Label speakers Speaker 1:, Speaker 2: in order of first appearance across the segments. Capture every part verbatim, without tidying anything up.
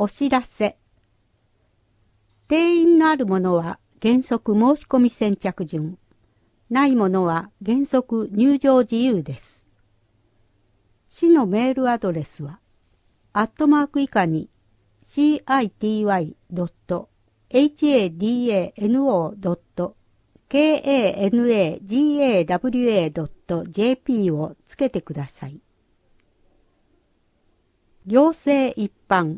Speaker 1: お知らせ。定員のあるものは原則申し込み先着順。ないものは原則入場自由です。市のメールアドレスは、アットマーク以下に シーアイティーワイドットエイチエーディーエーエヌオードットケーエーエヌエージーエーダブリューエードットジェーピー をつけてください。行政一般。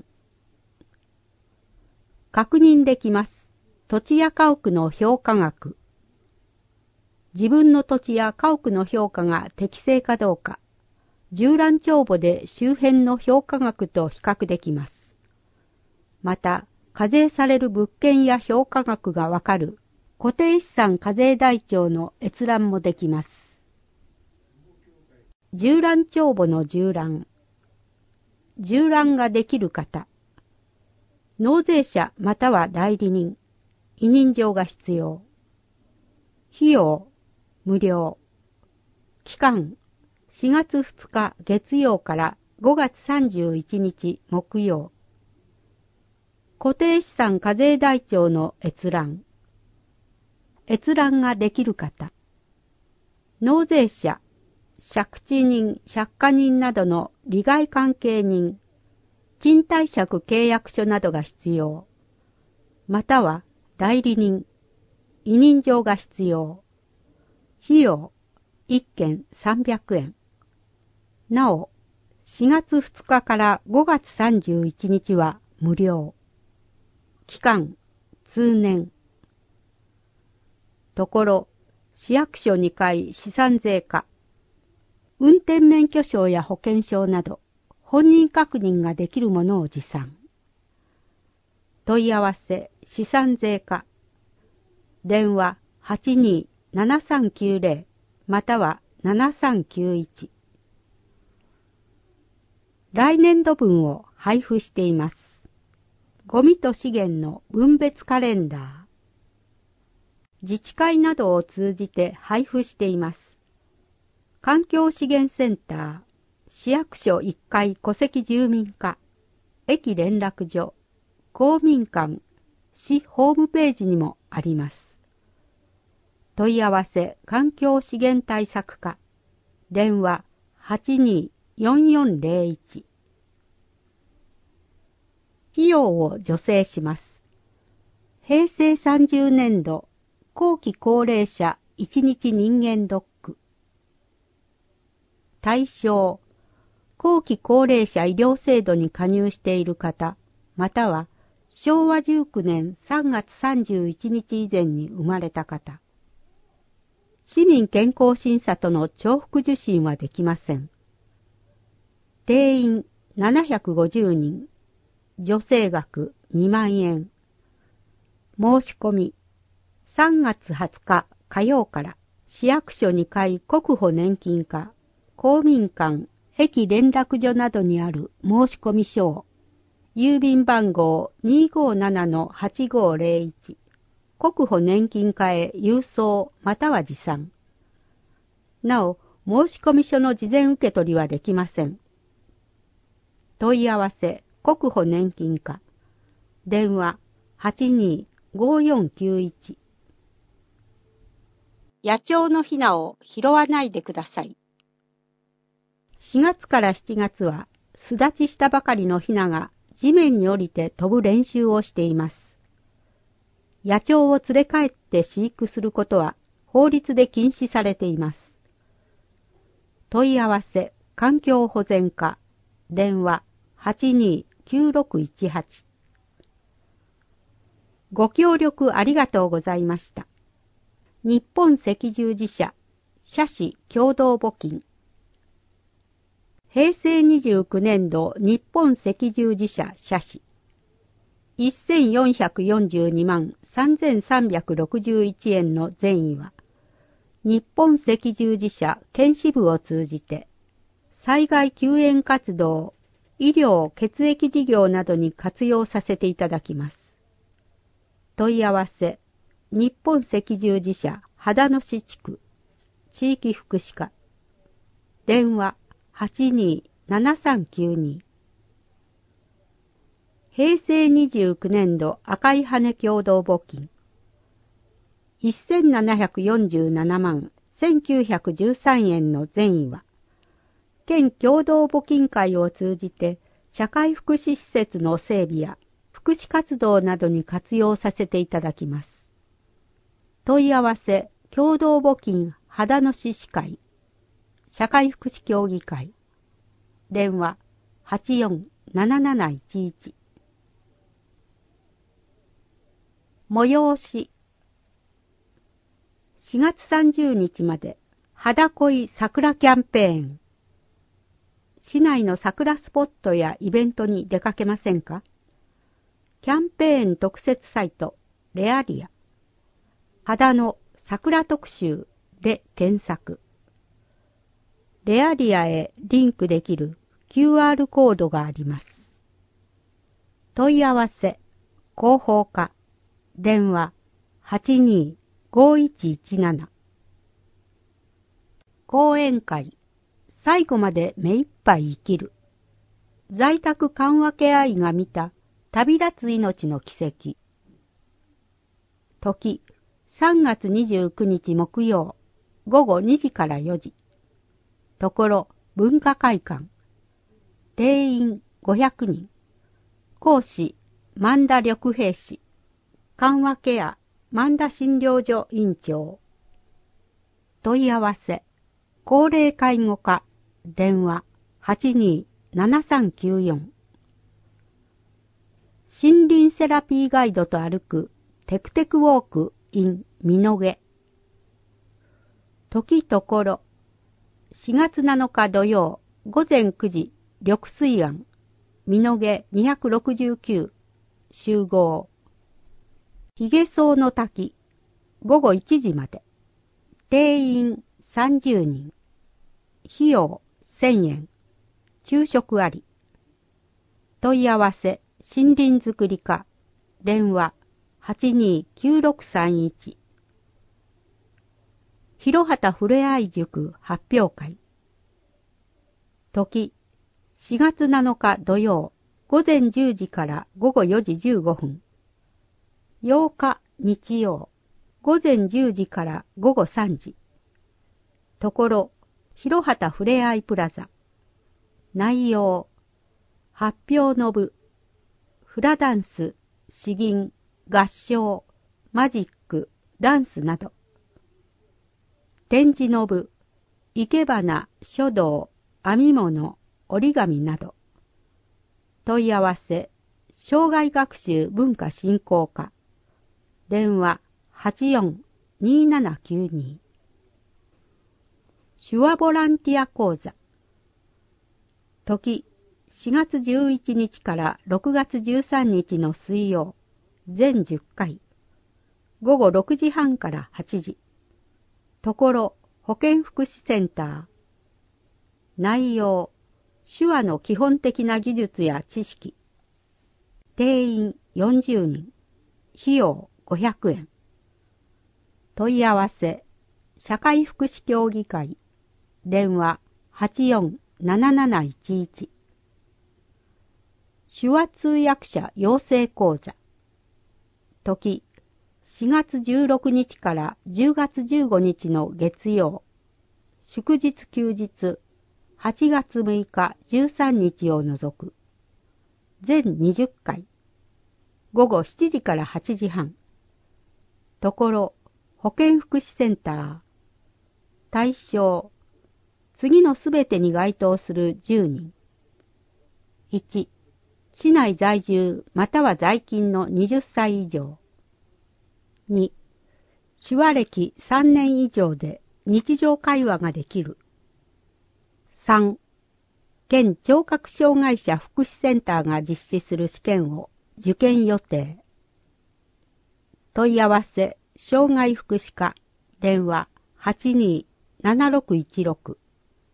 Speaker 1: 確認できます。土地や家屋の評価額。自分の土地や家屋の評価が適正かどうか、縦覧帳簿で周辺の評価額と比較できます。また、課税される物件や評価額がわかる固定資産課税台帳の閲覧もできます。縦覧帳簿の縦覧。縦覧ができる方。納税者または代理人。委任状が必要。費用、無料。期間、しがつふつか月曜からごがつさんじゅういちにち木曜。固定資産課税台帳の閲覧。閲覧ができる方。納税者、借地人、借家人などの利害関係人、賃貸借契約書などが必要。または代理人、委任状が必要。費用、いっけんさんびゃくえん。なお、しがつふつかからごがつさんじゅういちにちは無料。期間、通年。ところ、市役所にかい資産税課。運転免許証や保険証など、本人確認ができるものを持参。問い合わせ、資産税課。電話 はちにーななさんきゅうぜろ またはななさんきゅういち。来年度分を配布しています。ゴミと資源の分別カレンダー。自治会などを通じて配布しています。環境資源センター、市役所いっかい戸籍住民課、駅連絡所、公民館、市ホームページにもあります。問い合わせ環境資源対策課、電話 はちにーよんよんぜろいち。費用を助成します。へいせいさんじゅうねんど、後期高齢者いちにち人間ドック。対象、後期高齢者医療制度に加入している方、またはしょうわじゅうきゅうねんさんがつさんじゅういちにち以前に生まれた方。市民健康審査との重複受診はできません。定員ななひゃくごじゅうにん、助成額にまんえん。申し込み、さんがつはつか火曜から市役所にかい国保年金課、公民館、駅連絡所などにある申し込み書を、郵便番号 にーごーななのはちごーぜろいち、国保年金課へ郵送または持参。なお、申し込み書の事前受け取りはできません。問い合わせ、国保年金課。電話 はちにーごーよんきゅういち。野鳥のヒナを拾わないでください。しがつからしちがつは、巣立ちしたばかりのヒナが地面に降りて飛ぶ練習をしています。野鳥を連れ帰って飼育することは法律で禁止されています。問い合わせ、環境保全課。電話 はちにーきゅうろくいちはち。ご協力ありがとうございました。日本赤十字社、社市共同募金。へいせいにじゅうきゅうねんど日本赤十字社社史せんよんひゃくよんじゅうにまんさんぜんさんびゃくろくじゅういちえんの善意は日本赤十字社県支部を通じて災害救援活動、医療血液事業などに活用させていただきます。問い合わせ日本赤十字社秦野市地区地域福祉課電話 はちにーななさんきゅうに。 平成にじゅうきゅうねん度赤い羽共同募金せんななひゃくよんじゅうななまんせんきゅうひゃくじゅうさんえんの善意は、県共同募金会を通じて社会福祉施設の整備や福祉活動などに活用させていただきます。問い合わせ共同募金秦野市市会社会福祉協議会電話 はちよんなななないちいち 催ししがつさんじゅうにちまで肌恋桜キャンペーン。市内の桜スポットやイベントに出かけませんか？キャンペーン特設サイトレアリア肌の桜特集で検索。レアリアへリンクできる キューアール コードがあります。問い合わせ広報課電話 はちにーごいちいちなな 講演会最後まで目いっぱい生きる在宅緩和ケア医が見た旅立つ命の奇跡時さんがつにじゅうくにち木曜ごごにじからよじところ文化会館定員ごひゃくにん講師萬田緑平氏緩和ケア萬田診療所院長問い合わせ高齢介護課電話 はちにーななさんきゅうよん 森林セラピーガイドと歩くテクテクウォーク in 美濃毛時ところしがつなのか土曜ごぜんくじ緑水庵美濃毛にひゃくろくじゅうきゅう集合ひげそうの滝ごごいちじまで定員さんじゅうにん費用せんえん昼食あり問い合わせ森林づくり課電話 はちにーきゅうろくさんいち 広畑ふれあい塾発表会時しがつなのか土曜ごぜんじゅうじからごごよじじゅうごふんようか日曜ごぜんじゅうじからごごさんじところ広畑ふれあいプラザ内容発表の部フラダンス詩吟合唱マジックダンスなど展示の部生け花書道編み物折り紙など問い合わせ障害学習文化振興課電話 はちよんにーななきゅうに 手話ボランティア講座時しがつじゅういちにちからろくがつじゅうさんにちの水曜全じゅっかいごごろくじはんからはちじところ保健福祉センター内容手話の基本的な技術や知識定員よんじゅうにん費用ごひゃくえん問い合わせ社会福祉協議会電話 はちよんなななないちいち 手話通訳者養成講座時しがつじゅうろくにちからじゅうがつじゅうごにちの月曜祝日休日はちがつむいかじゅうさんにちを除く全にじゅっかいごごしちじからはちじはんところ保健福祉センター対象次のすべてに該当するじゅうにんいち市内在住または在勤のはたち以上に手話歴さんねん以上で日常会話ができるさん県聴覚障害者福祉センターが実施する試験を受験予定問い合わせ障害福祉課電話 はちにーななろくいちろく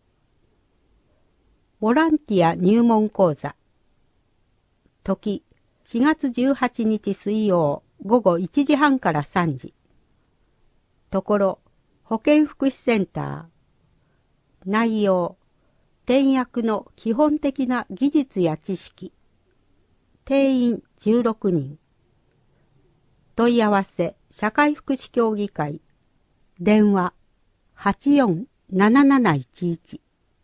Speaker 1: ボランティア入門講座時しがつじゅうはちにち水曜ごごいちじはんからさんじところ保健福祉センター内容転訳の基本的な技術や知識定員じゅうろくにん。問い合わせ社会福祉協議会。電話はちよんなななないちいち。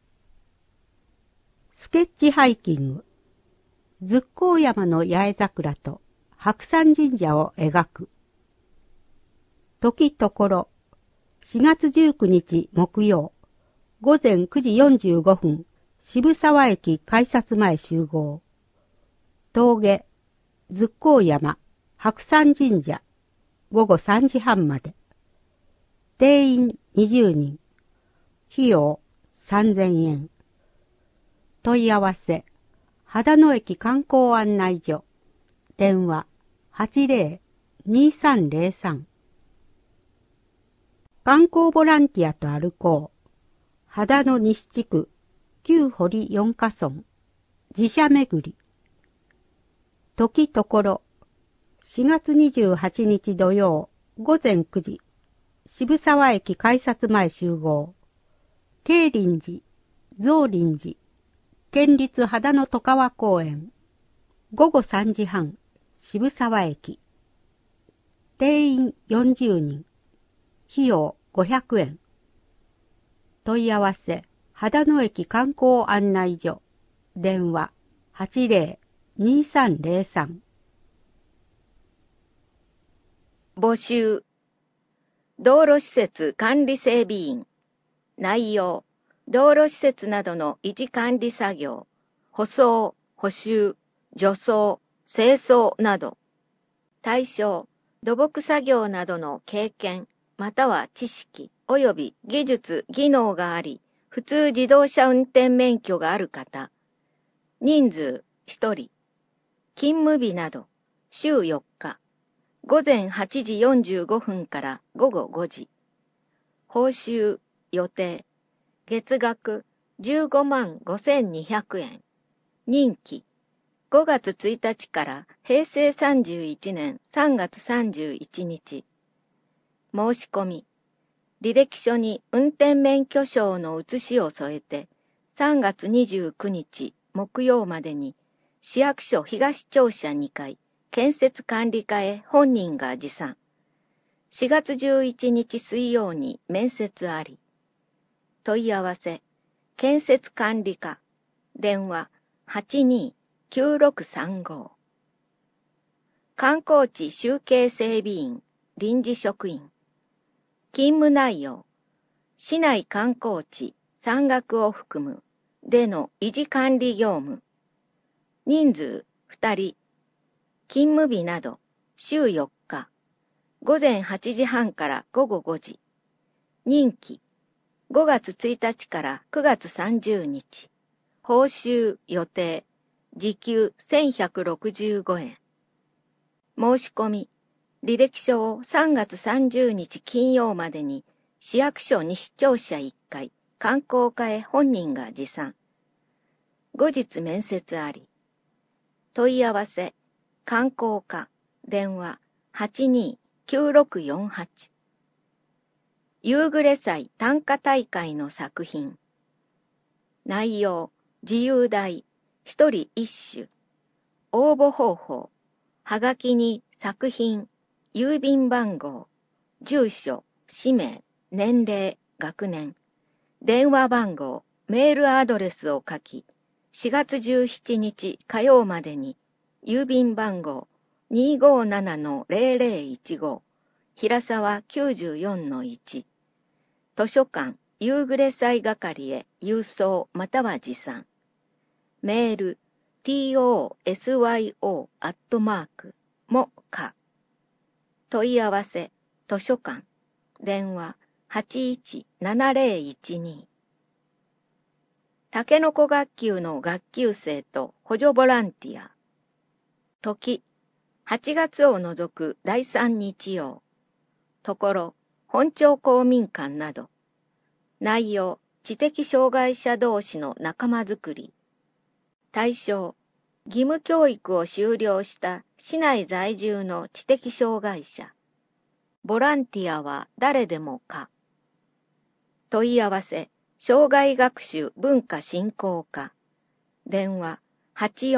Speaker 1: スケッチハイキング。ズッコウ山の八重桜と白山神社を描く。時ところ、しがつじゅうくにち木曜、ごぜんくじよんじゅうごふん、渋沢駅改札前集合。峠、ズッコウ山、白山神社、ごごさんじはんまで。定員にじゅうにん。費用さんぜんえん。問い合わせ、秦野駅観光案内所。電話はちぜろにさんぜろさん。観光ボランティアと歩こう。秦野西地区、旧堀四ヶ村。自社巡り。時ところ、しがつにじゅうはちにち土曜、ごぜんくじ。渋沢駅改札前集合。慶林寺、増林寺、県立秦野渡川公園。ごごさんじはん、渋沢駅。定員よんじゅうにん。費用ごひゃくえん。問い合わせ、秦野駅観光案内所。電話はちぜろにさんぜろさん。
Speaker 2: 募集。道路施設管理整備員。内容。道路施設などの維持管理作業、舗装、補修、除草、清掃など。対象。土木作業などの経験、または知識、及び技術、技能があり、普通自動車運転免許がある方。人数ひとり。勤務日など、週よっか。ごぜんはちじよんじゅうごふんからごごごじ。報酬予定。月額じゅうごまんごせんにひゃくえん。任期。ごがつついたちからへいせいさんじゅういちねんさんがつさんじゅういちにち。申し込み。履歴書に運転免許証の写しを添えて、さんがつにじゅうくにち木曜までに市役所東庁舎にかい建設管理課へ本人が持参。しがつじゅういちにち水曜に面接あり。問い合わせ、建設管理課、電話はちにーきゅうろくさんご。観光地集計整備員、臨時職員。勤務内容、市内観光地、山岳を含む、での維持管理業務。人数ふたり。勤務日など、週よっか。ごぜんはちじはんからごごごじ。任期、ごがつついたちからくがつさんじゅうにち。報酬予定。時給せんひゃくろくじゅうごえん。申し込み。履歴書をさんがつさんじゅうにち金曜までに市役所西庁舎いっかい観光課へ本人が持参。後日面接あり。問い合わせ。観光課。電話はちにーきゅうろくよんはち。夕暮れ祭短歌大会の作品。内容、自由題、一人一首。応募方法、はがきに作品、郵便番号、住所、氏名、年齢、学年、電話番号、メールアドレスを書き、しがつじゅうしちにち火曜までに、郵便番号 にーごーななのぜろぜろいちご、平沢 きゅうじゅうよんのいち、図書館、夕暮れ祭係へ郵送または持参。メール、トスヨアットマーク、もか。問い合わせ、図書館、電話はちいちななぜろいちに。たけのこ学級の学級生と補助ボランティア。時、はちがつを除くだいさん日曜。ところ、本町公民館など。内容、知的障害者同士の仲間づくり。対象、義務教育を修了した市内在住の知的障害者。ボランティアは誰でもか。問い合わせ、障害学習文化振興課。電話はちよん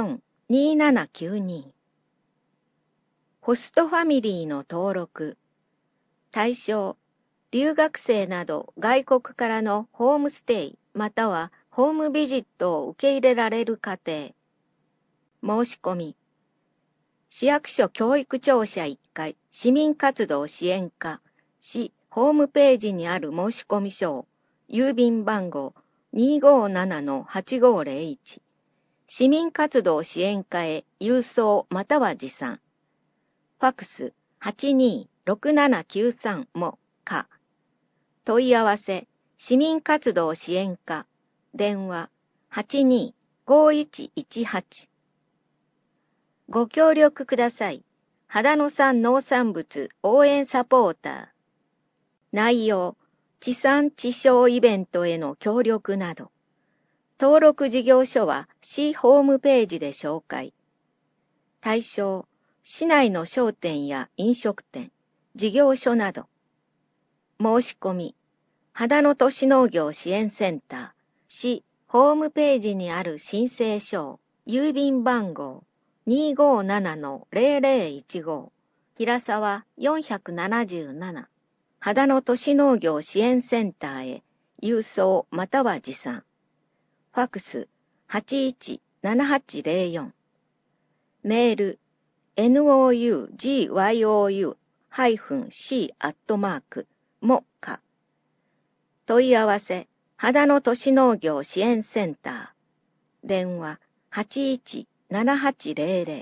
Speaker 2: にーななきゅうに。ホストファミリーの登録。対象、留学生など外国からのホームステイまたはホームビジットを受け入れられる家庭。申し込み。市役所教育庁舎いっかい市民活動支援課市ホームページにある申し込み書を郵便番号 にーごーななのはちごーぜろいち 市民活動支援課へ郵送または持参。ファクス はちにーろくななきゅうさん もか。問い合わせ市民活動支援課電話 はちにーごーいちいちはち。ご協力ください。秦野産農産物応援サポーター。内容、地産地消イベントへの協力など。登録事業所は市ホームページで紹介。対象、市内の商店や飲食店、事業所など。申し込み、秦野都市農業支援センター、市ホームページにある申請書を郵便番号 にーごーななのぜろぜろいちご 平沢よんなななな秦野都市農業支援センターへ郵送または持参。ファクス はちいちななはちぜろよん。メール ノウグヨウ シー アットマークもか。問い合わせ秦野都市農業支援センター電話 はちいちななはちぜろぜろ。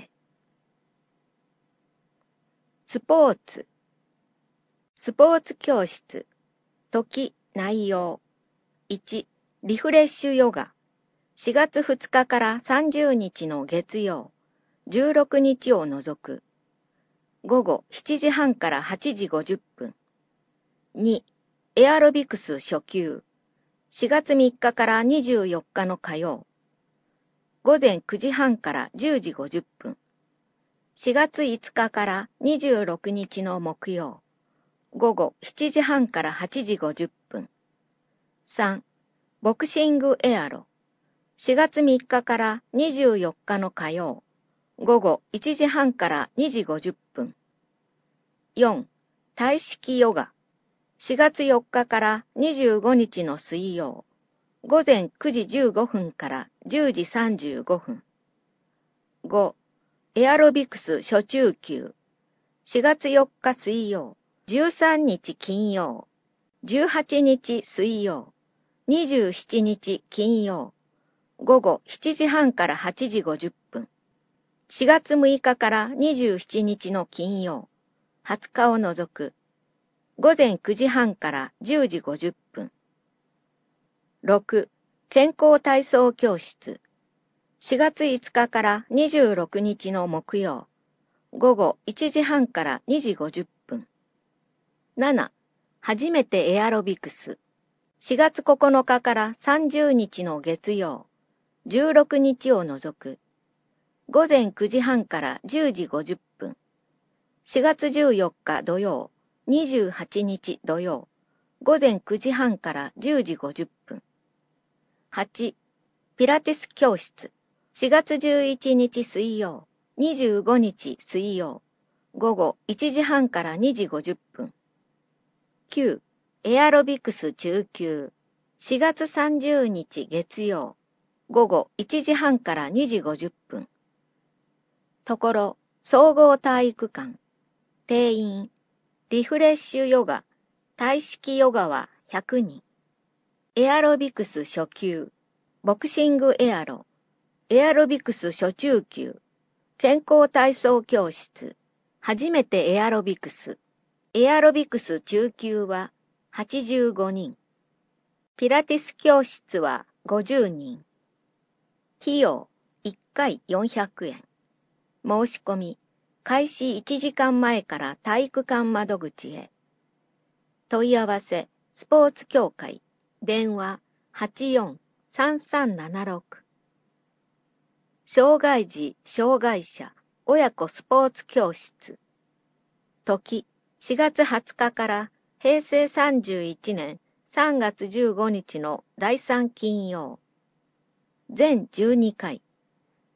Speaker 2: スポーツスポーツ教室時内容いちリフレッシュヨガしがつふつかからさんじゅうにちの月曜じゅうろくにちを除くごごしちじはんからはちじごじゅっぷん。にエアロビクス初級しがつみっかからにじゅうよっかの火曜ごぜんくじはんからじゅうじごじゅっぷん。しがついつかからにじゅうろくにちの木曜ごごしちじはんからはちじごじゅっぷん。さんボクシングエアロしがつみっかからにじゅうよっかの火曜ごごいちじはんからにじごじゅっぷん。よん体式ヨガしがつよっかからにじゅうごにちの水曜ごぜんくじじゅうごふんからじゅうじさんじゅうごふん。ごエアロビクス初中級しがつよっか水曜じゅうさんにち金曜じゅうはちにち水曜にじゅうしちにち金曜ごごしちじはんからはちじごじゅっぷん。しがつむいかからにじゅうしちにちの金曜はつかを除くごぜんくじはんからじゅうじごじゅっぷん。ろく健康体操教室しがついつかからにじゅうろくにちの木曜ごごいちじはんからにじごじゅっぷん。なな初めてエアロビクスしがつここのかからさんじゅうにちの月曜じゅうろくにちを除くごぜんくじはんからじゅうじごじゅっぷん。しがつじゅうよっか土曜にじゅうはちにち土曜ごぜんくじはんからじゅうじごじゅっぷん。はちピラティス教室しがつじゅういちにち水曜にじゅうごにち水曜ごごいちじはんからにじごじゅっぷん。きゅうエアロビクス中級しがつさんじゅうにち月曜ごごいちじはんからにじごじゅっぷん。ところ総合体育館定員リフレッシュヨガ体式ヨガはひゃくにん。エアロビクス初級ボクシングエアロエアロビクス初中級健康体操教室初めてエアロビクスエアロビクス中級ははちじゅうごにん。ピラティス教室はごじゅうにん。費用いっかいよんひゃくえん。申し込み開始いちじかんまえから体育館窓口へ。問い合わせスポーツ協会電話 はちよんさんさんななろく。障害児障害者親子スポーツ教室時しがつはつかからへいせいさんじゅういちねんさんがつじゅうごにちのだいさん金曜全じゅうにかい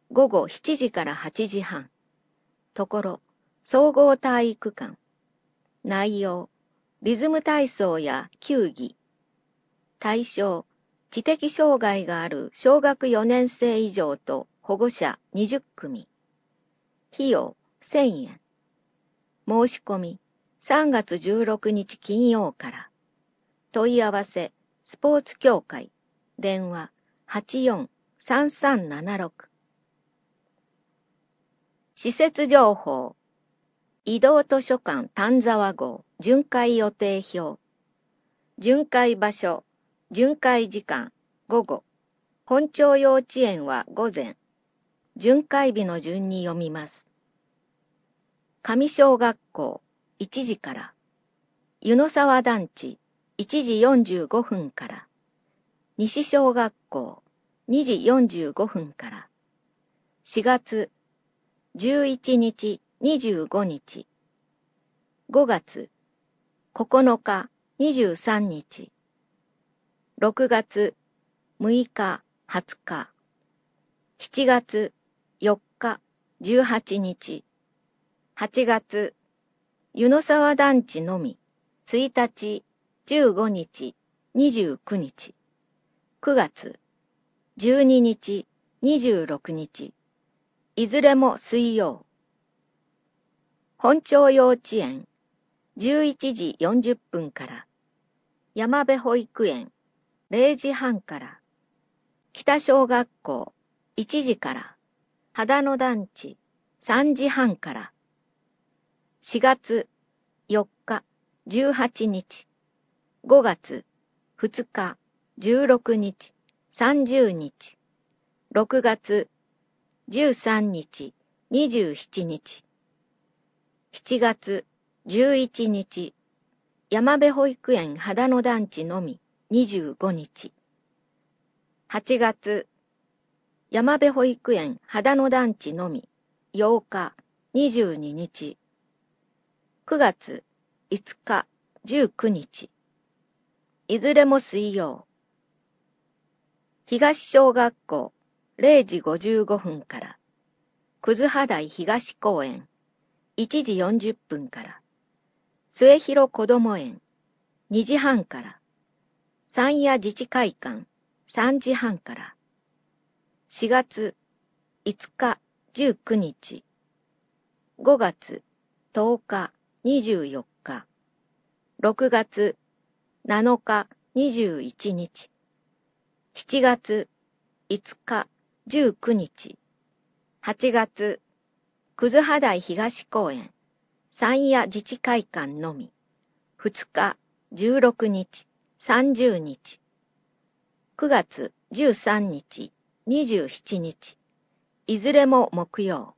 Speaker 2: 午後しちじからはちじはん。ところ、総合体育館。内容、リズム体操や球技。対象、知的障害がある小学よねん生以上と保護者にじゅっくみ。費用せんえん。申し込みさんがつじゅうろくにち金曜から。問い合わせスポーツ協会。電話 はちよんさんさんななろく。施設情報。移動図書館丹沢号巡回予定表。巡回場所、巡回時間、午後。本町幼稚園は午前。巡回日の順に読みます。上小学校、いちじから。湯の沢団地、いちじよんじゅうごふんから。西小学校、にじよんじゅうごふんから。しがつ、じゅういちにち、にじゅうごにち。ごがつ、ここのか、にじゅうさんにち。ろくがつ、むいか、はつか。しちがつ、よっか、じゅうはちにち。はちがつ、湯の沢団地のみ、ついたち、じゅうごにち、にじゅうくにち。くがつ、じゅうににち、にじゅうろくにち。いずれも水曜。本町幼稚園、じゅういちじよんじゅっぷんから。山辺保育園、れいじはんから。北小学校、いちじから。秦野団地、さんじはんから。しがつ、よっか、じゅうはちにち。ごがつ、ふつか、じゅうろくにち、さんじゅうにち。ろくがつ、じゅうさんにち、にじゅうしちにち。しちがつ、じゅういちにち。山辺保育園秦野団地のみ、にじゅうごにち。はちがつ、山辺保育園秦野団地のみ、ようか、にじゅうににち。くがつ、いつか、じゅうくにち。いずれも水曜。東小学校、れいじごじゅうごふんから。葛葉台東公園、いちじよんじゅっぷんから。末広こども園、にじはんから。山谷自治会館、さんじはんから。しがつ、いつか、じゅうくにち。ごがつ、とおか、にじゅうよっか。ろくがつ、なのか、にじゅういちにち。しちがつ、いつか、じゅうくにち。はちがつ、葛葉台東公園、山谷自治会館のみ。ふつか、じゅうろくにち、さんじゅうにち。くがつ、じゅうさんにち、にじゅうしちにち。いずれも木曜。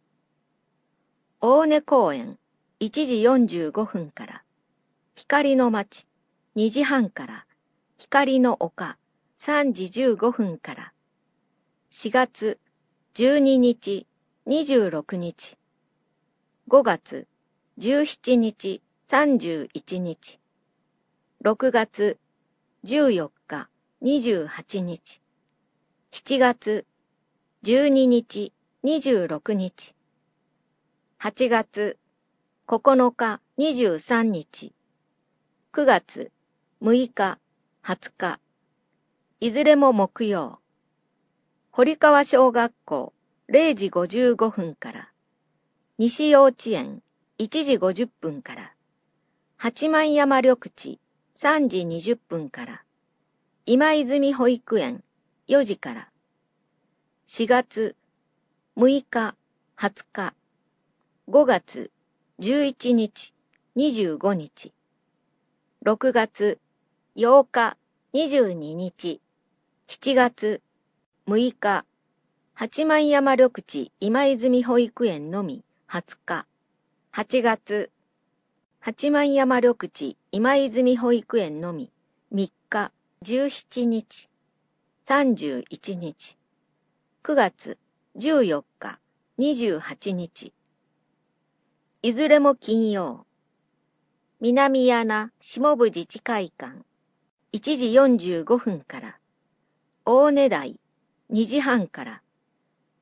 Speaker 2: 大根公園、いちじよんじゅうごふんから。光の町、にじはんから。光の丘、さんじじゅうごふんから。しがつ、じゅうににち、にじゅうろくにち。ごがつ、じゅうしちにち、さんじゅういちにち。ろくがつ、じゅうよっか、にじゅうはちにち。しちがつ、じゅうににち、にじゅうろくにち。はちがつ、ここのか、にじゅうさんにち。くがつ、むいか、はつか。いずれも木曜。堀川小学校、れいじごじゅうごふんから。西幼稚園、いちじごじゅっぷんから。八幡山緑地、さんじにじゅっぷんから。今泉保育園、よじから。しがつ、むいか、はつか。ごがつ、じゅういちにち、にじゅうごにち。ろくがつ、ようか、にじゅうににち。しちがつ、むいか、八幡山緑地今泉保育園のみ、はつか。はちがつ、八幡山緑地今泉保育園のみ、みっか、じゅうしちにち。さんじゅういちにち。くがつ、じゅうよっか、にじゅうはちにち。いずれも金曜。南柳下部自治会館、いちじよんじゅうごふんから。大根台、にじはんから。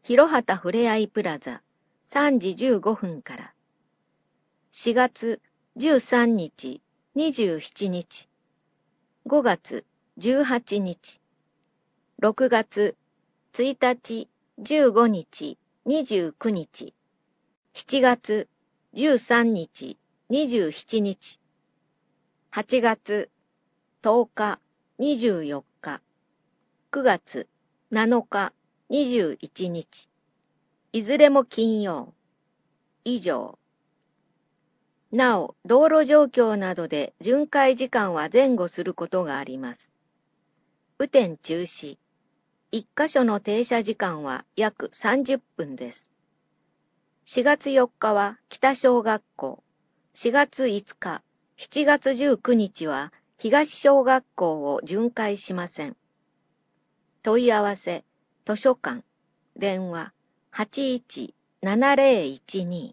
Speaker 2: 広畑ふれあいプラザさんじじゅうごふんから。しがつじゅうさんにち、にじゅうしちにち。ごがつじゅうはちにち。ろくがつついたち、じゅうごにち、にじゅうくにち。しちがつじゅうさんにち、にじゅうしちにち。はちがつとおか、にじゅうよっか。くがつなのか、にじゅういちにち。いずれも金曜。以上。なお、道路状況などで巡回時間は前後することがあります。雨天中止。一箇所の停車時間は約さんじゅっぷんです。しがつよっかは北小学校、しがついつか、しちがつじゅうくにちは東小学校を巡回しません。問い合わせ、図書館、電話、はちいちななぜろいちに。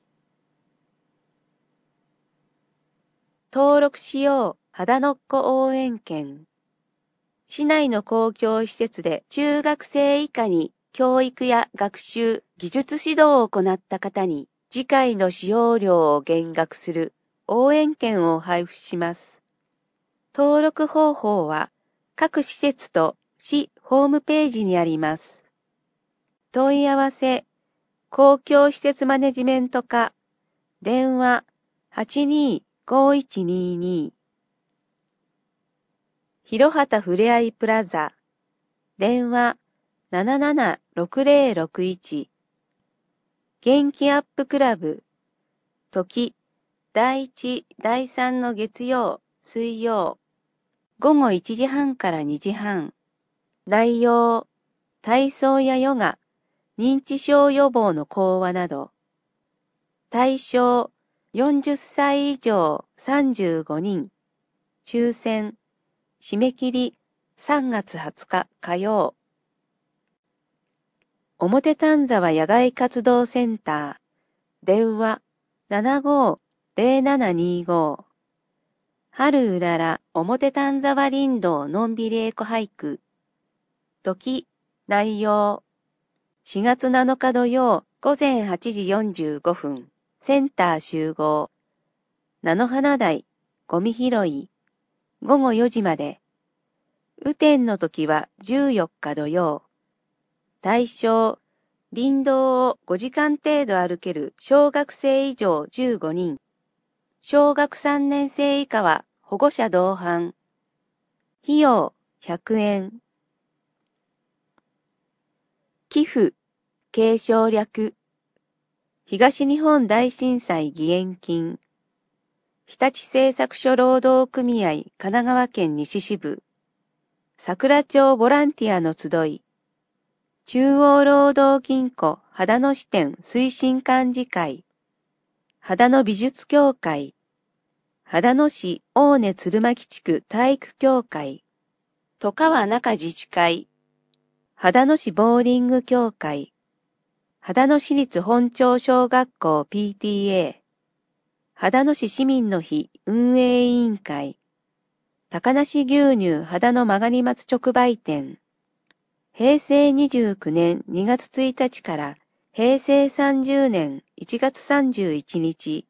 Speaker 3: 登録しよう、秦のっ子応援券。市内の公共施設で中学生以下に教育や学習、技術指導を行った方に次回の使用料を減額する応援券を配布します。登録方法は各施設と市ホームページにあります。問い合わせ、公共施設マネジメント課、電話 はちにーごいちにーにー。広畑ふれあいプラザ、電話 ななななろくぜろろくいち。元気アップクラブ、時、だいいち、だいさんの月曜、水曜、ごごいちじはんからにじはん。内容、体操やヨガ、認知症予防の講話など。対象、よんじゅっさい以上さんじゅうごにん。抽選、締め切りさんがつはつか火曜。表丹沢野外活動センター、電話 ななごーぜろななにーご。春うらら表丹沢林道のんびりエコハイク。時、内容。しがつなのか土曜ごぜんはちじよんじゅうごふん、センター集合。菜の花台、ゴミ拾い。ごごよじまで。雨天の時はじゅうよっか土曜。対象、林道をごじかん程度歩ける小学生以上じゅうごにん。小学さんねん生以下は保護者同伴。費用ひゃくえん。寄付、継承略。東日本大震災義援金。日立製作所労働組合神奈川県西支部。桜町ボランティアの集い。中央労働銀行秦野支店推進幹事会。秦野美術協会。秦野市大根鶴巻地区体育協会。外川中自治会。秦野市ボーリング協会。秦野市立本町小学校 ピーティーエー。秦野市市民の日運営委員会。高梨牛乳秦野曲り松直売店。へいせいにじゅうきゅうねんにがつついたちからへいせいさんじゅうねんいちがつさんじゅういちにち。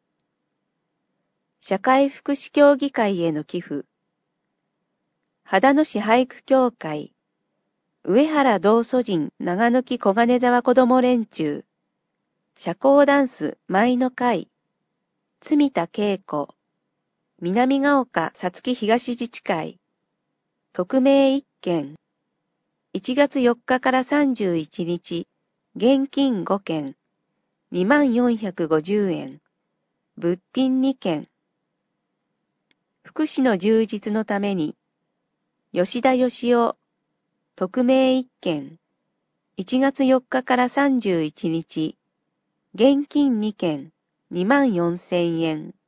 Speaker 3: 社会福祉協議会への寄付。秦野市俳句協会。上原道祖人長抜き小金沢子ども連中。社交ダンス舞の会。積田恵子。南ヶ丘さつき東自治会。匿名一件。いちがつよっかからさんじゅういちにち、現金ごけん、にまんよんひゃくごじゅうえん、物品にけん。福祉の充実のために、吉田義雄、匿名いっけん、いちがつよっかからさんじゅういちにち、現金にけん、にまんよんせんえん。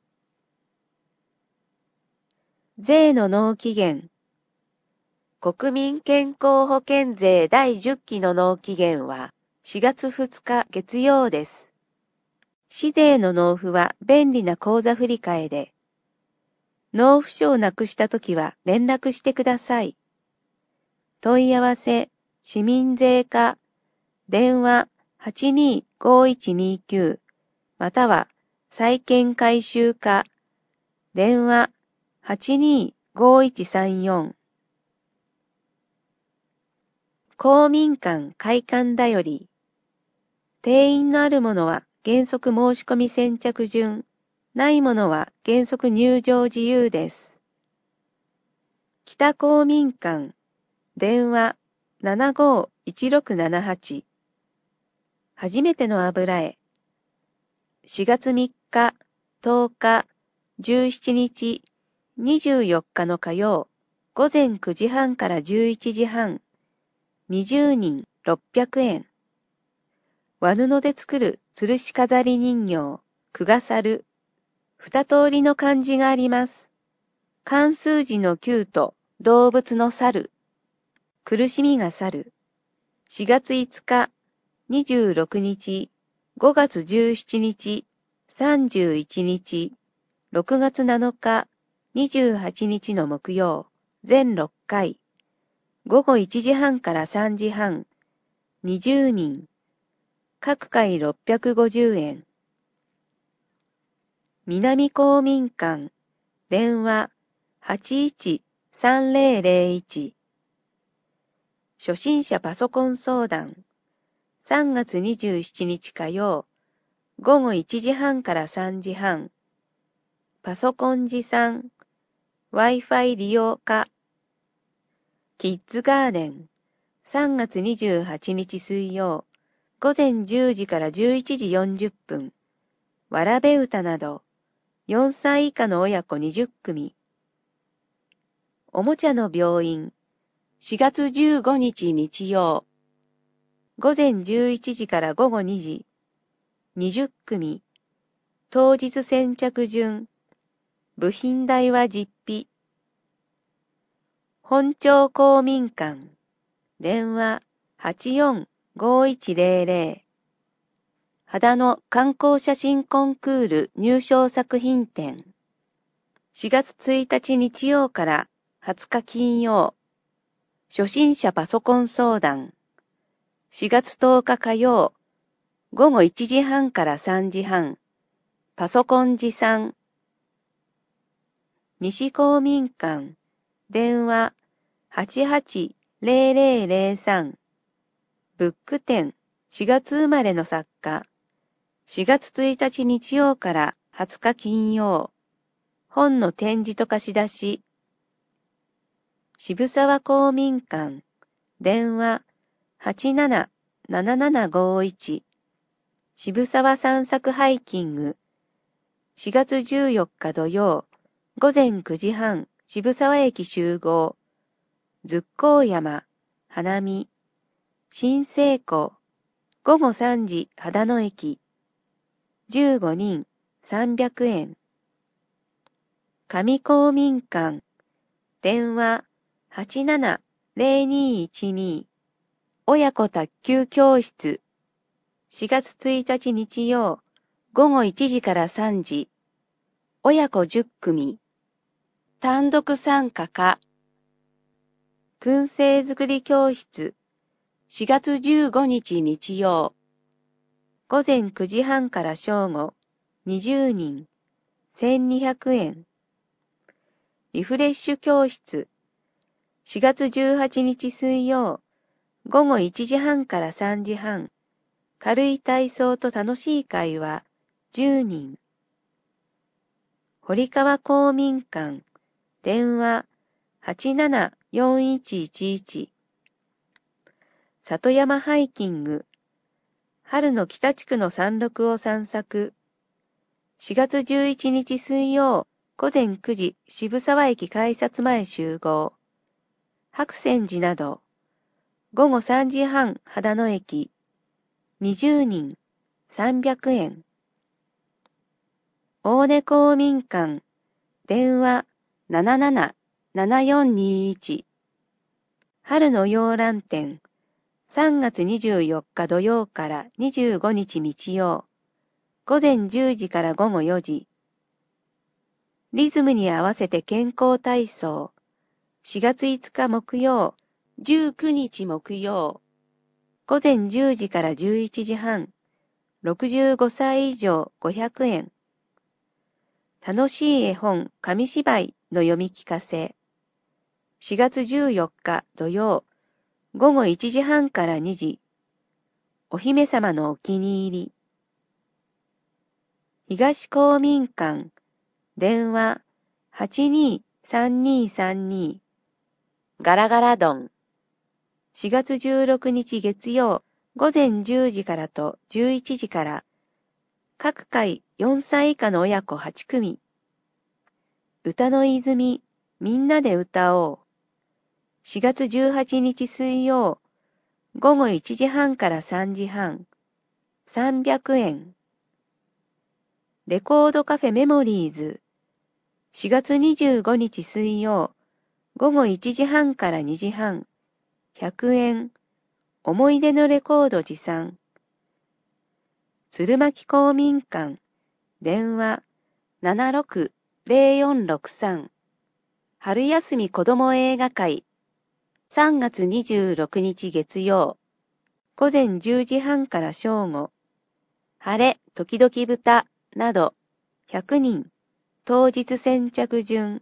Speaker 3: 税の納期限。国民健康保険税だいじゅっきの納期限はしがつふつか月曜です。市税の納付は便利な口座振替で、納付書をなくしたときは連絡してください。問い合わせ、市民税課電話 はちにーごいちにきゅう または債権回収課電話 はちにーごいちさんよん。公民館開館だより。定員のあるものは原則申し込み先着順、ないものは原則入場自由です。北公民館電話 ななごいちろくななはち。初めての油絵。しがつみっか、とおか、じゅうしちにち、にじゅうよっかの火曜、午前くじはんからじゅういちじはん、にじゅうにんろっぴゃくえん。和布で作る吊るし飾り人形、くがさる。二通りの漢字があります。漢数字のきゅうと動物の猿。苦しみが去る。しがついつか、にじゅうろくにち、ごがつじゅうしちにち、さんじゅういちにち、ろくがつなのか、にじゅうはちにちの木曜、全ろっかい。ごごいちじはんからさんじはん、にじゅうにん。各回ろっぴゃくごじゅうえん。南公民館、電話 はちいちさんぜろぜろいち。初心者パソコン相談。さんがつにじゅうしちにち火曜、ごごいちじはんからさんじはん。パソコン持参、Wi-Fi 利用可。キッズガーデン。さんがつにじゅうはちにち水曜、ごぜんじゅうじからじゅういちじよんじゅっぷん。わらべ歌など、よんさい以下の親子にじゅっくみ。おもちゃの病院。しがつじゅうごにち日曜。ごぜんじゅういちじからごごにじ。にじゅっくみ。当日先着順。部品代は実費。本町公民館。電話 はちよんごいちぜろぜろ。秦野観光写真コンクール入賞作品展。しがつついたち日曜からはつか金曜。初心者パソコン相談。しがつとおか火曜。ごごいちじはんからさんじはん。パソコン持参。西公民館。電話 はちはちぜろぜろぜろさん。ブック展。しがつ生まれの作家。しがつついたち日曜からはつか金曜。本の展示と貸し出し。渋沢公民館。電話 はちななななななごいち。渋沢散策ハイキング。しがつじゅうよっか土曜。ごぜんくじはん、渋沢駅集合。ずっこう山、花見。新成湖。ごごさんじ、秦野駅。じゅうごにん、さんびゃくえん。上公民館。電話 はちななぜろにいちに。親子卓球教室。しがつついたち日曜。ごごいちじからさんじ。親子じゅっくみ。単独参加か。燻製作り教室。しがつじゅうごにち日曜。ごぜんくじはんから正午。にじゅうにん。せんにひゃくえん。リフレッシュ教室。しがつじゅうはちにち水曜。ごごいちじはんからさんじはん。軽い体操と楽しい会話。じゅうにん。堀川公民館。電話 はちななよんいちいちいち。里山ハイキング。春の北地区の山麓を散策。しがつじゅういちにち水曜、ごぜんくじ渋沢駅改札前集合。白泉寺など。ごごさんじはん秦野駅。にじゅうにん、さんびゃくえん。大根公民館。電話 ななななななよんにいち。春の洋蘭展。さんがつにじゅうよっか土曜からにじゅうごにち日曜。ごぜんじゅうじからごごよじ。リズムに合わせて健康体操。しがついつか木曜、じゅうくにち木曜。 午前じゅうじからじゅういちじはん、ろくじゅうごさい以上ごひゃくえん。楽しい絵本紙芝居の読み聞かせ。しがつじゅうよっか土曜、午後いちじはんからにじ。お姫様のお気に入り。東公民館、電話はちにーさんにーさんに。ガラガラドン。しがつじゅうろくにち月曜、午前じゅうじからとじゅういちじから。各回よんさい以下の親子はちくみ。歌の泉、みんなで歌おう。しがつじゅうはちにち水曜、午後いちじはんからさんじはん。さんびゃくえん。レコードカフェメモリーズ。しがつにじゅうごにち水曜、午後いちじはんからにじはん。ひゃくえん。思い出のレコード持参。鶴巻公民館。電話ななろくぜろよんろくさん。春休み子ども映画会。さんがつにじゅうろくにち月曜。午前じゅうじはんから正午。晴れ、時々豚、など、ひゃくにん。当日先着順。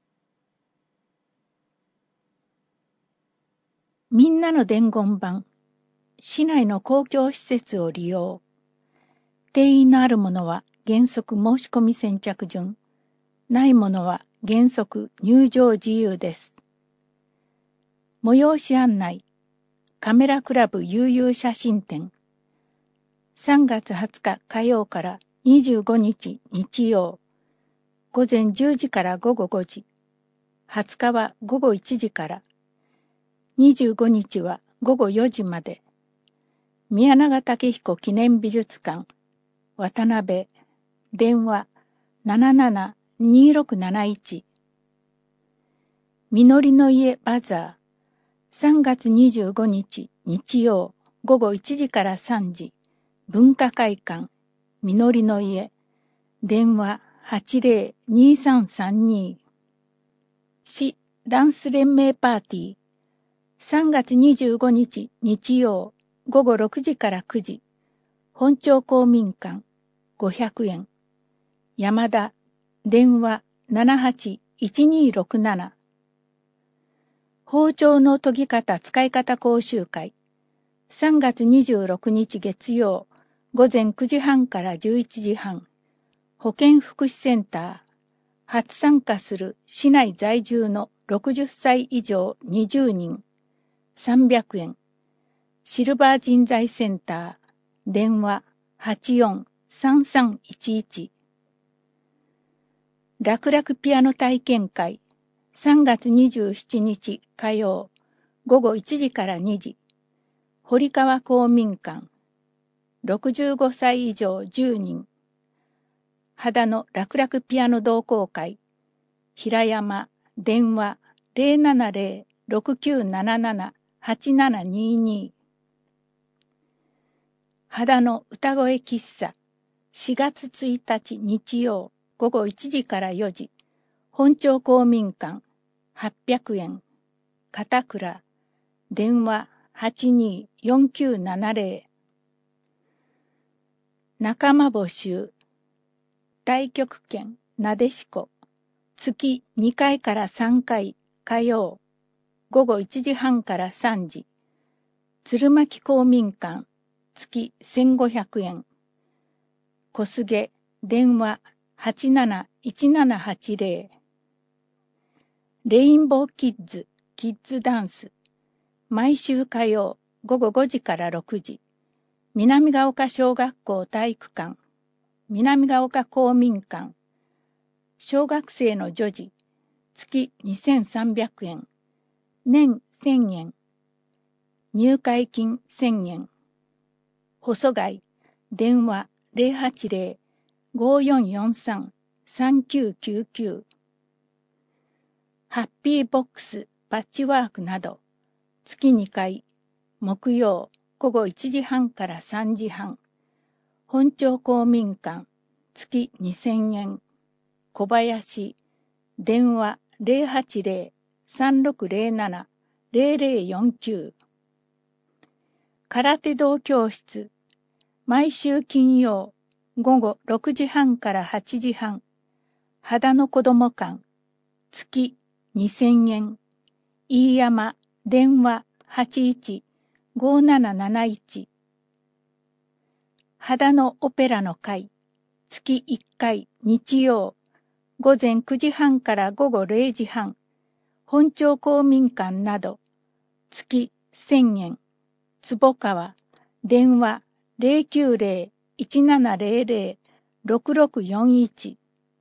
Speaker 4: みんなの伝言板。市内の公共施設を利用。定員のあるものは原則申し込み先着順。ないものは原則入場自由です。催し案内。カメラクラブ悠々写真展。さんがつはつか火曜からにじゅうごにち日曜。午前じゅうじから午後ごじ。はつかは午後いちじから。にじゅうごにちは午後よじまで。宮永武彦記念美術館。渡辺。電話ななななにろくなないち。みのりの家バザー。さんがつにじゅうごにち日曜午後いちじからさんじ。文化会館。みのりの家。電話はちぜろにさんさんに。市ダンス連盟パーティー。さんがつにじゅうごにち日曜午後ろくじからくじ。本町公民館ごひゃくえん。山田。電話ななはちいちにろくなな。包丁の研ぎ方使い方講習会。さんがつにじゅうろくにち月曜午前くじはんからじゅういちじはん。保健福祉センター。初参加する市内在住のろくじゅっさい以上にじゅうにん。さんびゃくえん。シルバー人材センター。電話はちよんさんさんいちいち。楽々ピアノ体験会。さんがつにじゅうしちにち火曜。午後いちじからにじ。堀川公民館。ろくじゅうごさい以上じゅうにん。秦野楽々ピアノ同好会。平山。電話ぜろななぜろろくきゅうななななはちななにに。秦野歌声喫茶。しがつついたち日曜午後いちじからよじ。本町公民館はっぴゃくえん。片倉。電話はちにーよんきゅうななぜろ。仲間募集。太極拳なでしこ。月にかいからさんかい火曜。午後いちじはんからさんじ。鶴巻公民館月せんごひゃくえん。小菅。電話はちなないちななはちぜろ。レインボーキッズキッズダンス。毎週火曜午後ごじからろくじ。南ヶ丘小学校体育館。南ヶ丘公民館。小学生の女児。月にせんさんびゃくえん。年せんえん。入会金せんえん。細貝。電話ぜろはちぜろごよんよんさんさんきゅうきゅうきゅう。ハッピーボックスパッチワークなど。月にかい。木曜午後いちじはんからさんじはん。本町公民館月にせんえん。小林。電話ぜろはちぜろさんろくぜろななぜろぜろよんきゅう。 空手道教室、毎週金曜、午後ろくじはんからはちじはん、秦野子ども館、月にせんえん、飯山、電話はちいち ごーなななないち、秦野オペラの会、月いっかい日曜、午前くじはんから午後れいじはん、本町公民館など、月せんえん、坪川、電話 ゼロきゅうゼロ いちななゼロゼロ ろくろくよんいち。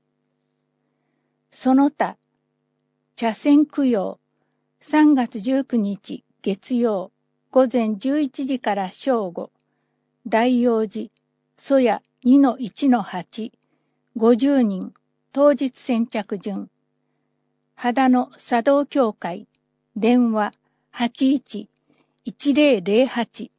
Speaker 4: その他、茶筅供養、さんがつじゅうくにち月曜、午前じゅういちじから正午、大陽寺、曽谷 にのいちのはち、ごじゅうにん、当日先着順。秦野茶道協会、電話はちいち いちゼロゼロはち